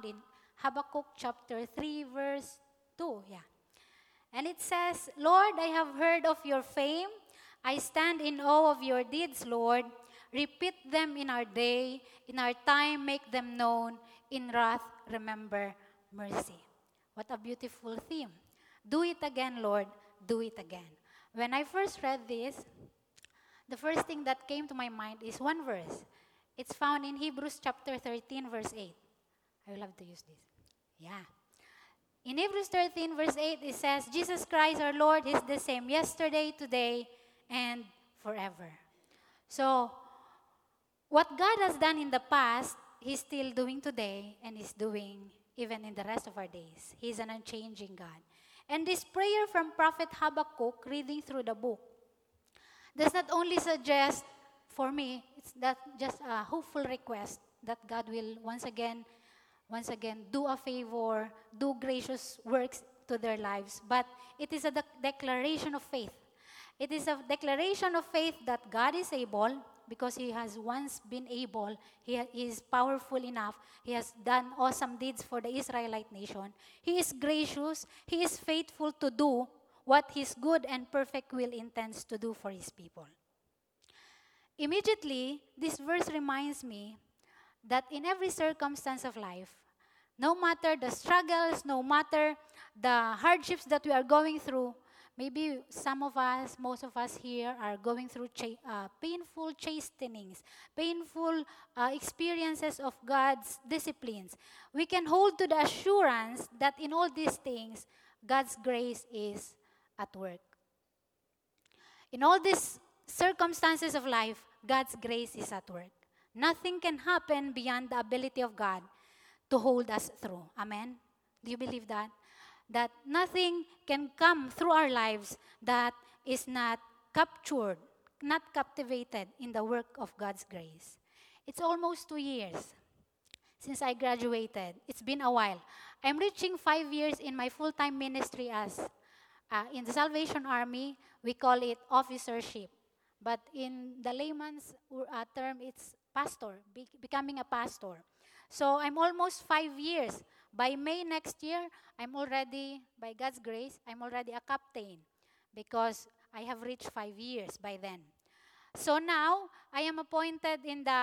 found in Habakkuk chapter 3, verse 2. Yeah. And it says, Lord, I have heard of your fame. I stand in awe of your deeds, Lord. Repeat them in our day. In our time, make them known. In wrath, remember mercy. What a beautiful theme. Do it again, Lord. Do it again. When I first read this, the first thing that came to my mind is one verse. It's found in Hebrews chapter 13, verse 8. I will have to use this. Yeah. In Hebrews 13, verse 8, it says, Jesus Christ our Lord is the same yesterday, today, and forever. So, what God has done in the past, He's still doing today, and He's doing even in the rest of our days. He's an unchanging God. And this prayer from Prophet Habakkuk, reading through the book, does not only suggest, for me, it's not just a hopeful request that God will once again do a favor, do gracious works to their lives, but it is a declaration of faith. It is a declaration of faith that God is able, because He has once been able. He is powerful enough. He has done awesome deeds for the Israelite nation. He is gracious. He is faithful to do what His good and perfect will intends to do for His people. Immediately, this verse reminds me that in every circumstance of life, no matter the struggles, no matter the hardships that we are going through, maybe some of us, most of us here are going through painful chastenings, painful experiences of God's disciplines. We can hold to the assurance that in all these things, God's grace is at work. In all these circumstances of life, God's grace is at work. Nothing can happen beyond the ability of God to hold us through. Amen? Do you believe that? That nothing can come through our lives that is not captured, not captivated in the work of God's grace. It's almost 2 years since I graduated. It's been a while. I'm reaching 5 years in my full-time ministry as in the Salvation Army. We call it officership. But in the layman's term, it's pastor, becoming a pastor. So I'm almost 5 years. By May next year, by God's grace, I'm already a captain because I have reached 5 years by then. So now, I am appointed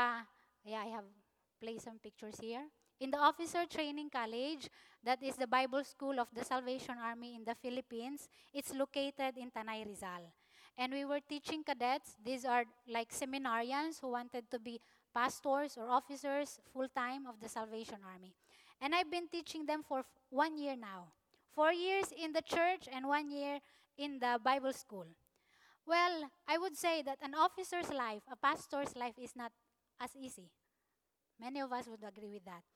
I have placed some pictures here. In the Officer Training College, that is the Bible School of the Salvation Army in the Philippines. It's located in Tanay, Rizal. And we were teaching cadets. These are like seminarians who wanted to be pastors or officers full-time of the Salvation Army. And I've been teaching them for 1 year now. 4 years in the church and 1 year in the Bible school. Well, I would say that an officer's life, a pastor's life is not as easy. Many of us would agree with that.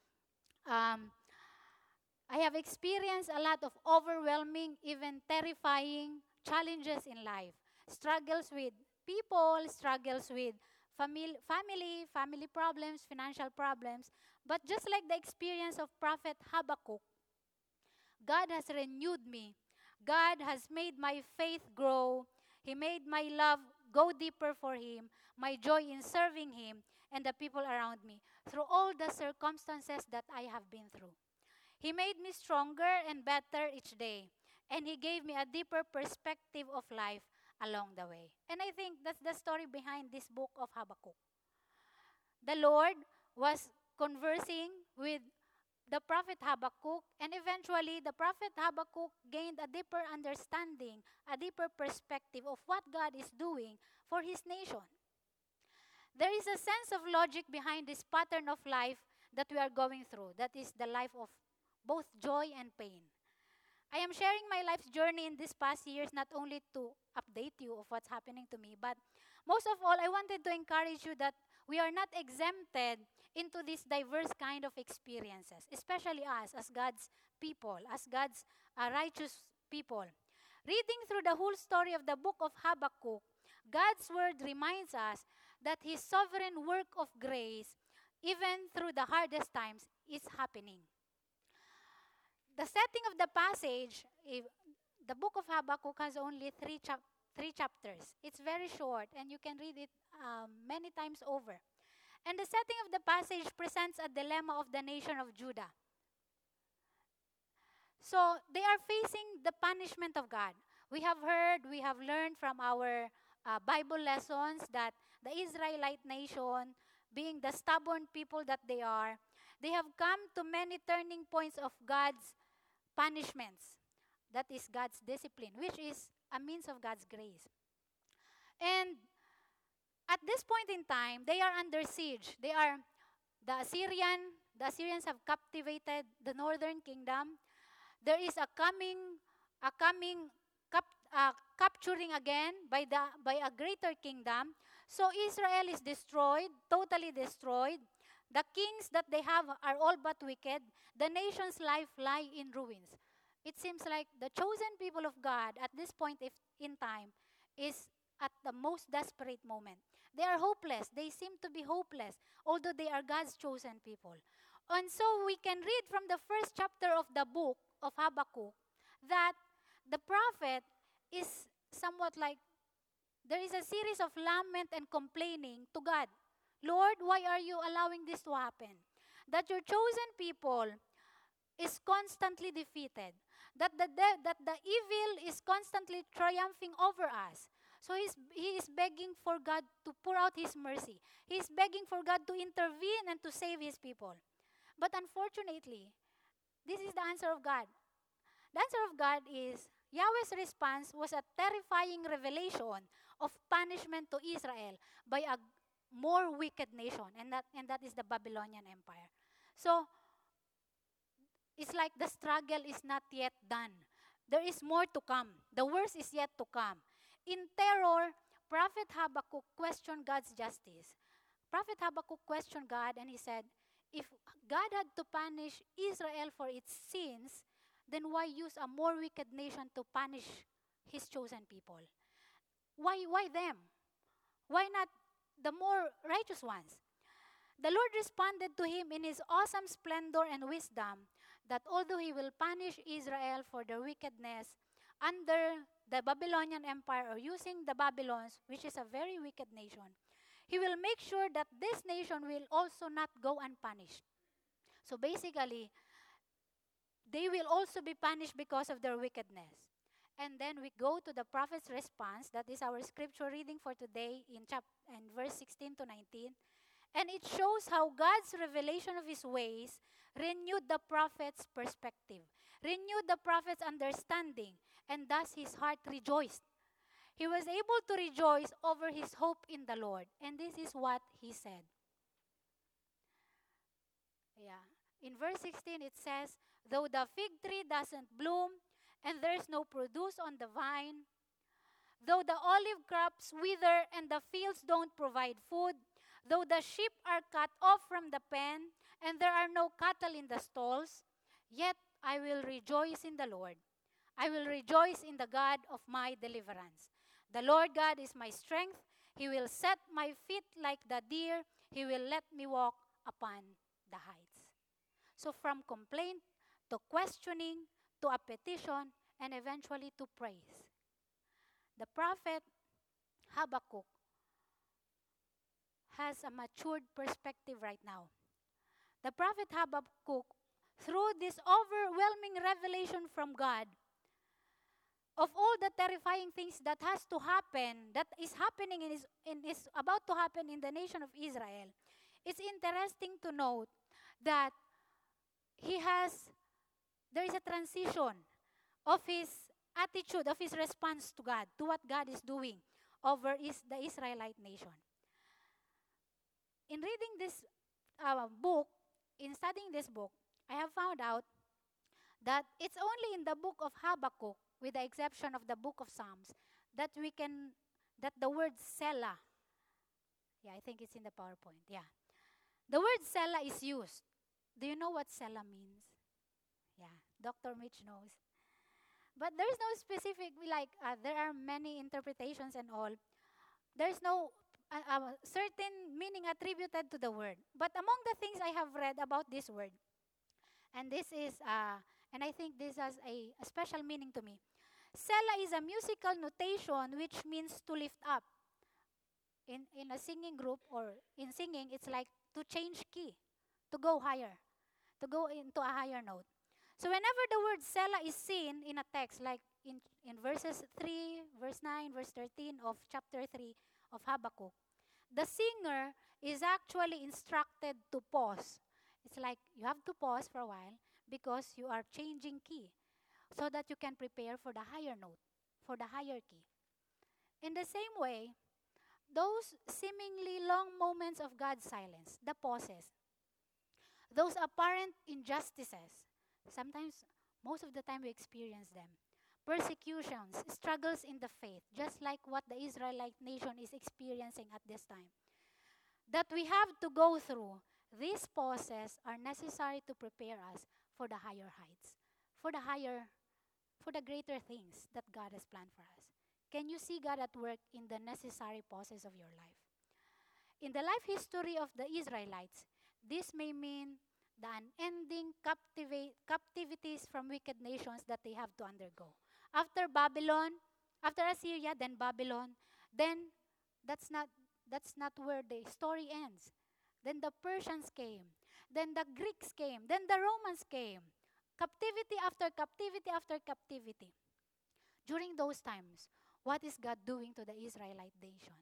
I have experienced a lot of overwhelming, even terrifying challenges in life. Struggles with people, struggles with family problems, financial problems. But just like the experience of Prophet Habakkuk, God has renewed me. God has made my faith grow. He made my love go deeper for Him, my joy in serving Him, and the people around me through all the circumstances that I have been through. He made me stronger and better each day, and He gave me a deeper perspective of life along the way. And I think that's the story behind this book of Habakkuk. The Lord was conversing with the prophet Habakkuk, and eventually the prophet Habakkuk gained a deeper understanding, a deeper perspective of what God is doing for His nation. There is a sense of logic behind this pattern of life that we are going through. That is the life of both joy and pain. I am sharing my life's journey in these past years not only to update you of what's happening to me, but most of all, I wanted to encourage you that we are not exempted into these diverse kind of experiences, especially us as God's people, as God's righteous people. Reading through the whole story of the book of Habakkuk, God's word reminds us that His sovereign work of grace, even through the hardest times, is happening. The setting of the passage, the book of Habakkuk has only three chapters. It's very short, and you can read it many times over. And the setting of the passage presents a dilemma of the nation of Judah. So they are facing the punishment of God. We have learned from our Bible lessons that the Israelite nation, being the stubborn people that they have come to many turning points of God's punishments. That is God's discipline, which is a means of God's grace. And at this point in time, they are under siege. The Assyrians have captivated the northern kingdom. There is a coming capturing again by a greater kingdom. So Israel is destroyed, totally destroyed. The kings that they have are all but wicked. The nation's life lie in ruins. It seems like the chosen people of God at this point in time is at the most desperate moment. They are hopeless. They seem to be hopeless, although they are God's chosen people. And so we can read from the first chapter of the book of Habakkuk that the prophet is somewhat like there is a series of lament and complaining to God. Lord, why are you allowing this to happen? That your chosen people is constantly defeated. That the evil is constantly triumphing over us. So he is begging for God to pour out his mercy. He is begging for God to intervene and to save his people. But unfortunately, this is the answer of God. The answer of God is Yahweh's response was a terrifying revelation of punishment to Israel by a more wicked nation, and that is the Babylonian Empire. So it's like the struggle is not yet done. There is more to come. The worst is yet to come. In terror, Prophet Habakkuk questioned God's justice. Prophet Habakkuk questioned God and he said, if God had to punish Israel for its sins, then why use a more wicked nation to punish his chosen people? Why them? Why not the more righteous ones? The Lord responded to him in his awesome splendor and wisdom that although he will punish Israel for their wickedness under the Babylonian Empire or using the Babylons, which is a very wicked nation, he will make sure that this nation will also not go unpunished. So basically, they will also be punished because of their wickedness. And then we go to the prophet's response. That is our scripture reading for today in verse 16 to 19. And it shows how God's revelation of his ways renewed the prophet's perspective, renewed the prophet's understanding, and thus his heart rejoiced. He was able to rejoice over his hope in the Lord. And this is what he said. Yeah. In verse 16, it says, though the fig tree doesn't bloom and there's no produce on the vine, though the olive crops wither and the fields don't provide food, though the sheep are cut off from the pen and there are no cattle in the stalls, yet I will rejoice in the Lord. I will rejoice in the God of my deliverance. The Lord God is my strength. He will set my feet like the deer. He will let me walk upon the heights. So from complaint to questioning to a petition and eventually to praise. The prophet Habakkuk has a matured perspective right now. The prophet Habakkuk, through this overwhelming revelation from God, of all the terrifying things that has to happen, that is happening is about to happen in the nation of Israel, it's interesting to note that there is a transition of his attitude, of his response to God, to what God is doing over the Israelite nation. In reading this book, in studying this book, I have found out that it's only in the book of Habakkuk, with the exception of the book of Psalms, that the word Selah, I think it's in the PowerPoint, the word Selah is used. Do you know what Selah means? Dr. Mitch knows. But there's no specific, there are many interpretations and all. There's no certain meaning attributed to the word. But among the things I have read about this word, and I think this has a special meaning to me. Selah is a musical notation which means to lift up. In a singing group or in singing, it's like to change key, to go higher, to go into a higher note. So whenever the word Selah is seen in a text, like in verses 3, verse 9, verse 13 of chapter 3 of Habakkuk, the singer is actually instructed to pause. It's like you have to pause for a while because you are changing key so that you can prepare for the higher note, for the higher key. In the same way, those seemingly long moments of God's silence, the pauses, those apparent injustices, sometimes, most of the time, we experience them. Persecutions, struggles in the faith, just like what the Israelite nation is experiencing at this time. That we have to go through, these pauses are necessary to prepare us for the higher heights, for the higher, for the greater things that God has planned for us. Can you see God at work in the necessary pauses of your life? In the life history of the Israelites, this may mean the unending captivities from wicked nations that they have to undergo. After Babylon, after Assyria, then Babylon, then that's not that's not where the story ends. Then the Persians came, then the Greeks came, then the Romans came. Captivity after captivity after captivity. During those times, what is God doing to the Israelite nation?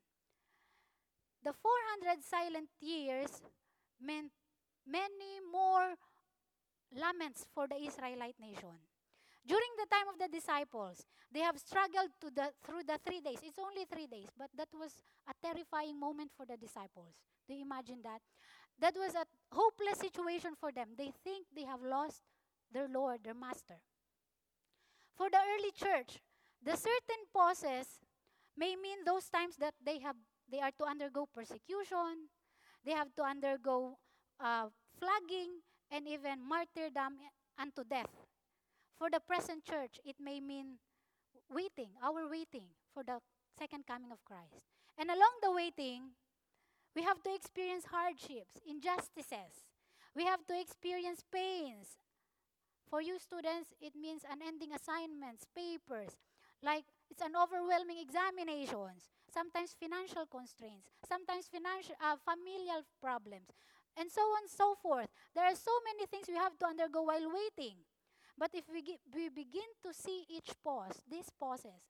The 400 silent years meant many more laments for the Israelite nation. During the time of the disciples, they have struggled through the 3 days. It's only 3 days, but that was a terrifying moment for the disciples. Do you imagine that? That was a hopeless situation for them. They think they have lost their Lord, their Master. For the early church, the certain pauses may mean those times that they are to undergo persecution, they have to undergo flogging, and even martyrdom unto death. For the present church, it may mean our waiting for the second coming of Christ. And along the waiting, we have to experience hardships, injustices. We have to experience pains. For you students, it means unending assignments, papers, like it's an overwhelming examinations, sometimes financial constraints, sometimes familial problems, and so on and so forth. There are so many things we have to undergo while waiting. But if we begin to see each pause, these pauses,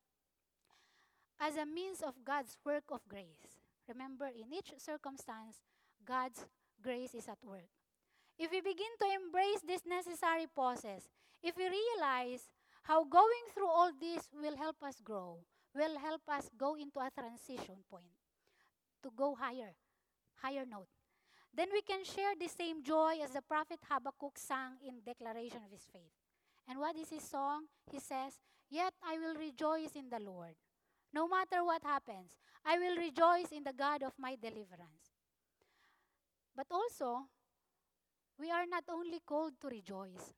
as a means of God's work of grace. Remember, in each circumstance, God's grace is at work. If we begin to embrace these necessary pauses, if we realize how going through all this will help us grow, will help us go into a transition point to go higher note, then we can share the same joy as the prophet Habakkuk sang in declaration of his faith. And what is his song? He says, "Yet I will rejoice in the Lord. No matter what happens, I will rejoice in the God of my deliverance." But also, we are not only called to rejoice.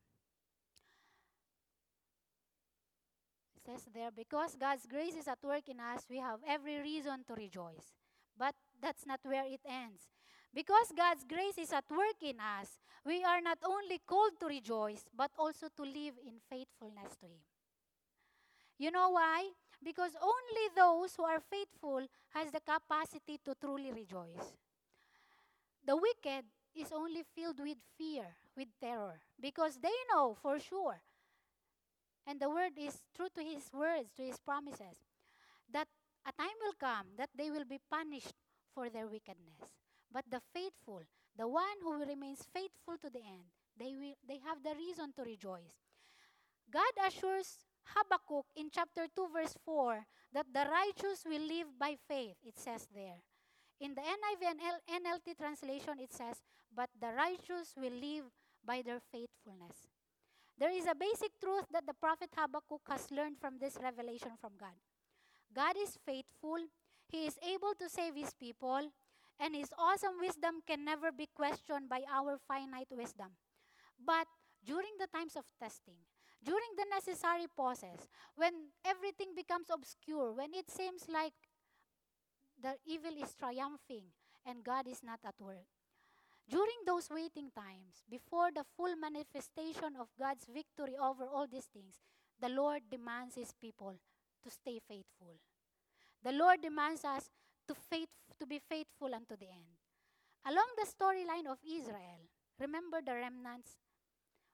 It says there, because God's grace is at work in us, we have every reason to rejoice. But that's not where it ends. Because God's grace is at work in us, we are not only called to rejoice, but also to live in faithfulness to Him. You know why? Because only those who are faithful has the capacity to truly rejoice. The wicked is only filled with fear, with terror, because they know for sure, and the word is true to His words, to His promises, that a time will come that they will be punished for their wickedness. But the faithful, the one who remains faithful to the end, they have the reason to rejoice. God assures Habakkuk in chapter 2 verse 4 that the righteous will live by faith, it says there. In the NIV and NLT translation, it says, "But the righteous will live by their faithfulness." There is a basic truth that the prophet Habakkuk has learned from this revelation from God. God is faithful. He is able to save His people, and His awesome wisdom can never be questioned by our finite wisdom. But during the times of testing, during the necessary pauses, when everything becomes obscure, when it seems like the evil is triumphing and God is not at work, during those waiting times, before the full manifestation of God's victory over all these things, the Lord demands His people to stay faithful. The Lord demands us to be faithful unto the end. Along the storyline of Israel, remember the remnants?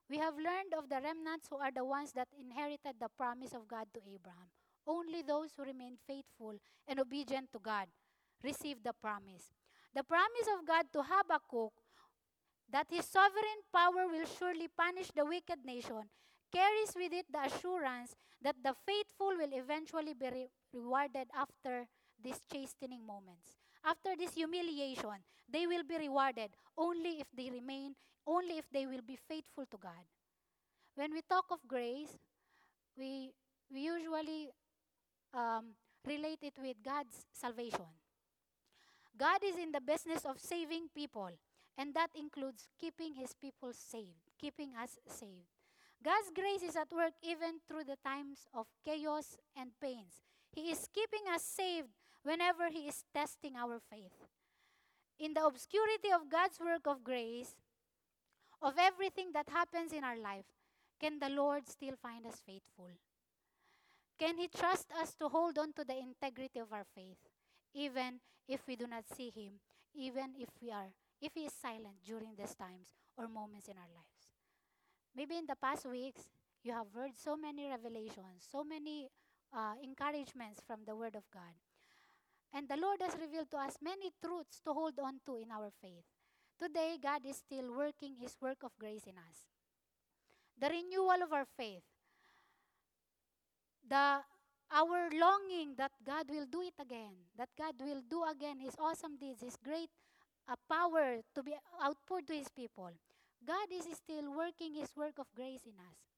We have learned of the remnants who are the ones that inherited the promise of God to Abraham. Only those who remained faithful and obedient to God received the promise. The promise of God to Habakkuk that his sovereign power will surely punish the wicked nation carries with it the assurance that the faithful will eventually be rewarded after these chastening moments. After this humiliation, they will be rewarded only if they remain, only if they will be faithful to God. When we talk of grace, we usually relate it with God's salvation. God is in the business of saving people, and that includes keeping his people saved, keeping us saved. God's grace is at work even through the times of chaos and pains. He is keeping us saved whenever he is testing our faith. In the obscurity of God's work of grace, of everything that happens in our life, can the Lord still find us faithful? Can he trust us to hold on to the integrity of our faith, even if we do not see him, even if he is silent during these times or moments in our lives? Maybe in the past weeks, you have heard so many revelations, so many encouragements from the Word of God. And the Lord has revealed to us many truths to hold on to in our faith. Today, God is still working his work of grace in us. The renewal of our faith, our longing that God will do it again, that God will do again his awesome deeds, his great power to be outpoured to his people. God is still working his work of grace in us.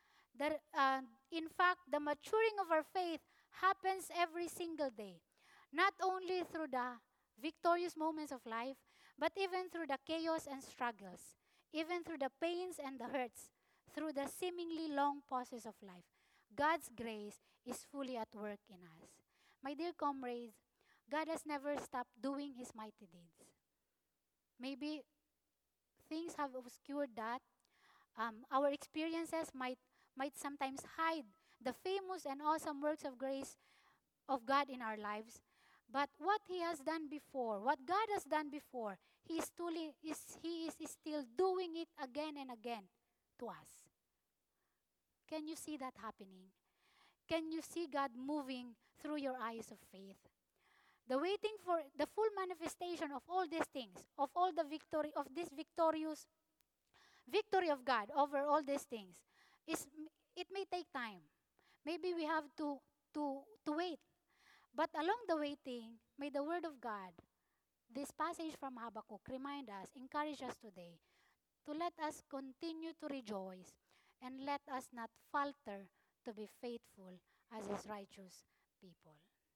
In fact, the maturing of our faith happens every single day, not only through the victorious moments of life, but even through the chaos and struggles, even through the pains and the hurts, through the seemingly long pauses of life. God's grace is fully at work in us. My dear comrades, God has never stopped doing his mighty deeds. Maybe things have obscured that. Our experiences might sometimes hide the famous and awesome works of grace of God in our lives. But what he has done before, what God has done before, he is still doing it again and again to us. Can you see that happening? Can you see God moving through your eyes of faith? The waiting for the full manifestation of all these things, of all the victory, of this victorious victory of God over all these things, it may take time. Maybe we have to wait. But along the waiting, may the Word of God, this passage from Habakkuk, remind us, encourage us today to let us continue to rejoice and let us not falter to be faithful as his righteous people.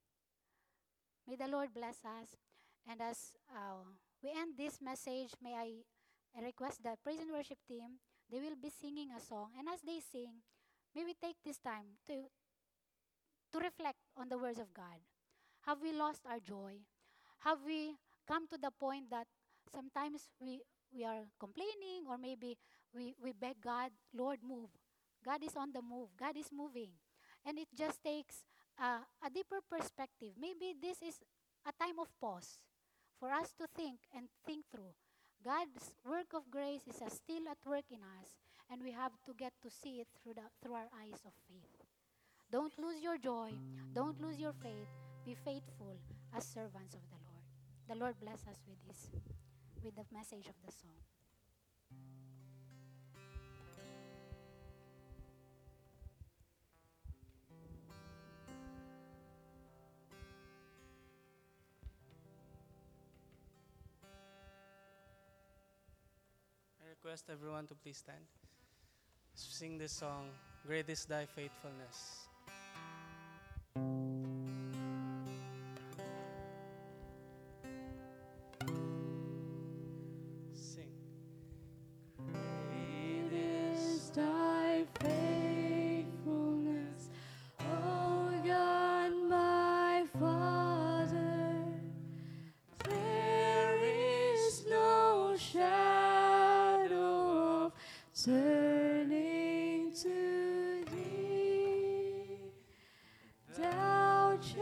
May the Lord bless us. And as we end this message, may I request the praise and worship team, they will be singing a song. And as they sing, may we take this time to reflect on the words of God. Have we lost our joy? Have we come to the point that sometimes we are complaining, or maybe we beg God, Lord, move. God is on the move. God is moving. And it just takes a deeper perspective. Maybe this is a time of pause for us to think and think through. God's work of grace is still at work in us, and we have to get to see it through our eyes of faith. Don't lose your joy. Don't lose your faith. Be faithful as servants of the Lord. The Lord bless us with the message of the song. I request everyone to please stand. Sing this song, Great is Thy Faithfulness. Sing. Great is thy faithfulness, O God, my Father. There is no shadow of turning to thee. Thou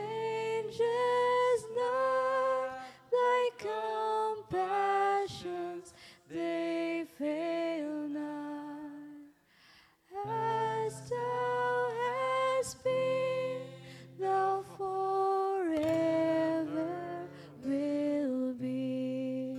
has been, thou forever will be.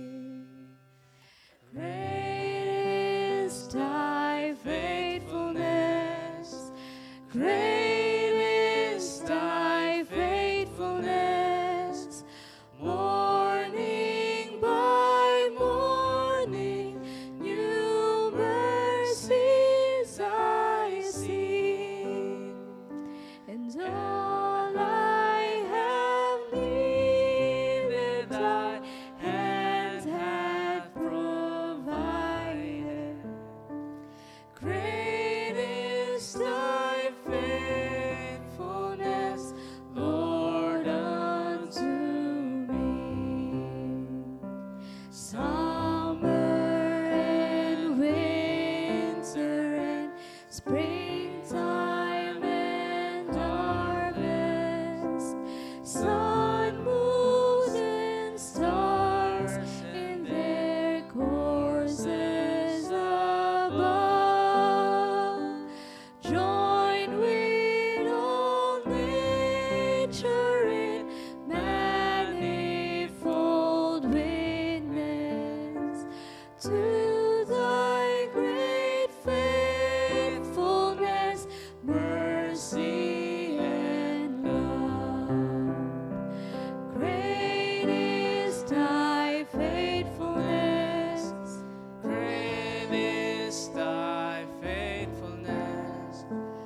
Great is thy faithfulness, great is thy faithfulness. Morning by morning, new mercies I see, and all I have needed thy hand hath provided. Great is thy faithfulness, Lord, unto me. Summer and winter and springtime and harvest, sun, moon, and stars in their courses above, join with all nature in manifold witness to thy great faithfulness, mercy, and love. Great is thy faithfulness, Great is thy faithfulness.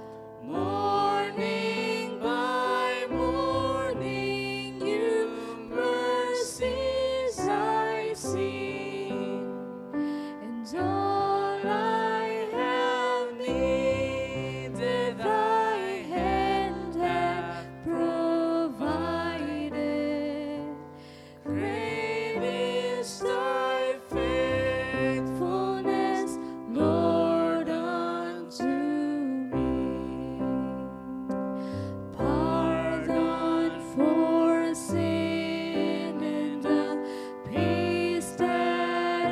morning by morning, new mercies I see, and all I have needed thy hand hath provided. Great is thy faithfulness, Lord, unto me. Pardon for sin and the peace that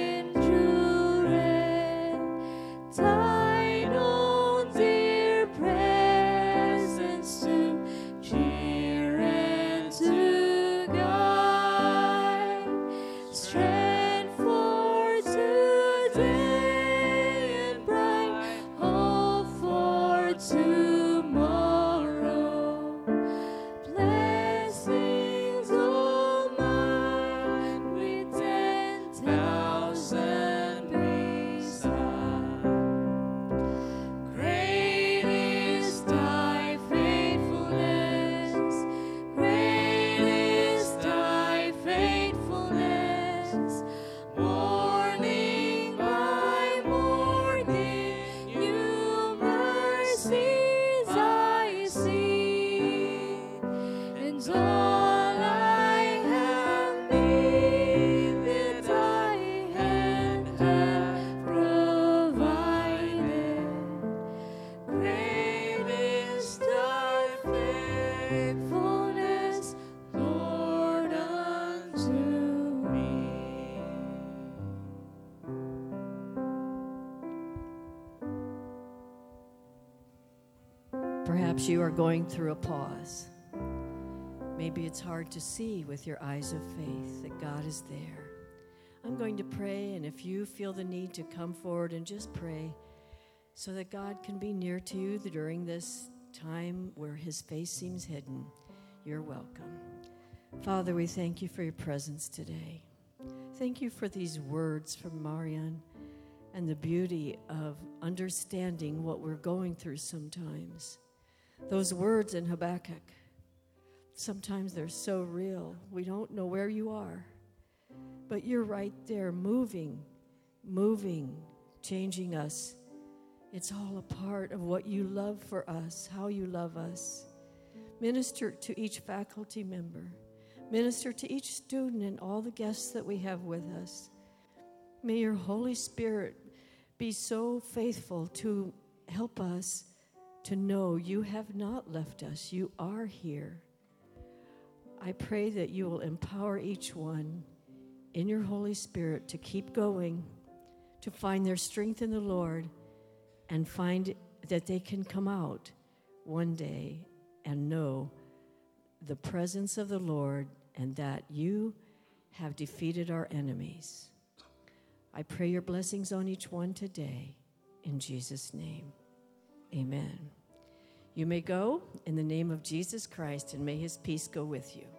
endureth, thine own dear presence to cheer and to guide, strength for today and bright hope for tomorrow. Blessings all mine with 10,000 beside. Great is thy faithfulness, great is thy faithfulness. Morning by morning, new mercies I see, and all I have needed thy hand hath provided. Great is thy faithfulness, Lord, unto me. Perhaps you are going through a pause. Maybe it's hard to see with your eyes of faith that God is there. I'm going to pray, and if you feel the need to come forward and just pray so that God can be near to you during this time where his face seems hidden, you're welcome. Father, we thank you for your presence today. Thank you for these words from Marian and the beauty of understanding what we're going through sometimes. Those words in Habakkuk, sometimes they're so real. We don't know where you are, but you're right there moving, changing us. It's all a part of what you love for us, how you love us. Minister to each faculty member. Minister to each student and all the guests that we have with us. May your Holy Spirit be so faithful to help us to know you have not left us. You are here. I pray that you will empower each one in your Holy Spirit to keep going, to find their strength in the Lord, and find that they can come out one day and know the presence of the Lord and that you have defeated our enemies. I pray your blessings on each one today. In Jesus' name, amen. You may go in the name of Jesus Christ, and may his peace go with you.